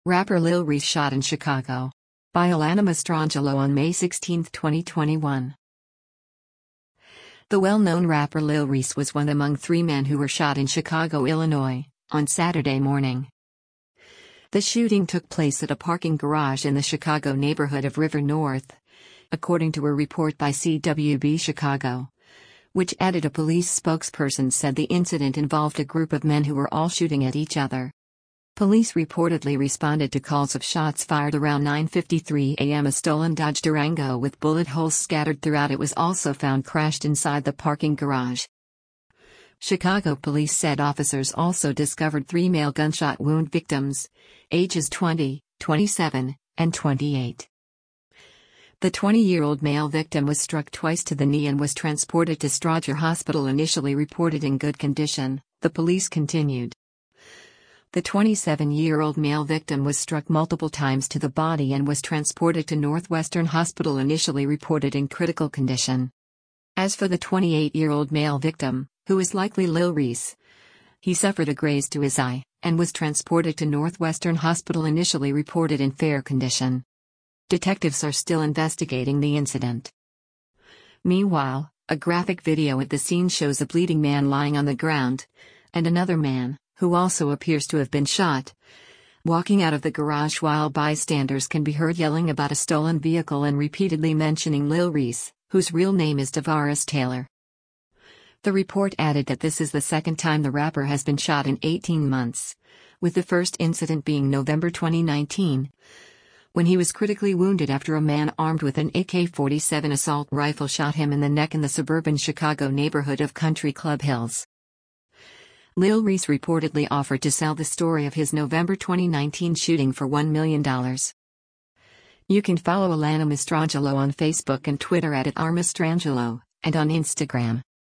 Rapper Lil Reese shot in Chicago. By Alana Mastrangelo on May 16, 2021. The well-known rapper Lil Reese was one among 3 men who were shot in Chicago, Illinois, on Saturday morning. The shooting took place at a parking garage in the Chicago neighborhood of River North, according to a report by CWB Chicago, which added a police spokesperson said the incident involved a group of men who were all shooting at each other. Police reportedly responded to calls of shots fired around 9:53 a.m. A stolen Dodge Durango with bullet holes scattered throughout it was also found crashed inside the parking garage. Chicago police said officers also discovered 3 male gunshot wound victims, ages 20, 27, and 28. The 20-year-old male victim was struck twice to the knee and was transported to Strouger Hospital, initially reported in good condition, the police continued. The 27-year-old male victim was struck multiple times to the body and was transported to Northwestern Hospital, initially reported in critical condition. As for the 28-year-old male victim, who is likely Lil Reese, he suffered a graze to his eye and was transported to Northwestern Hospital, initially reported in fair condition. Detectives are still investigating the incident. Meanwhile, a graphic video at the scene shows a bleeding man lying on the ground, and another man, who also appears to have been shot, walking out of the garage, while bystanders can be heard yelling about a stolen vehicle and repeatedly mentioning Lil Reese, whose real name is Tavares Taylor. The report added that this is the second time the rapper has been shot in 18 months, with the first incident being November 2019, when he was critically wounded after a man armed with an AK-47 assault rifle shot him in the neck in the suburban Chicago neighborhood of Country Club Hills. Lil Reese reportedly offered to sell the story of his November 2019 shooting for $1 million. You can follow Alana Mastrangelo on Facebook and Twitter at @rmastrangelo, and on Instagram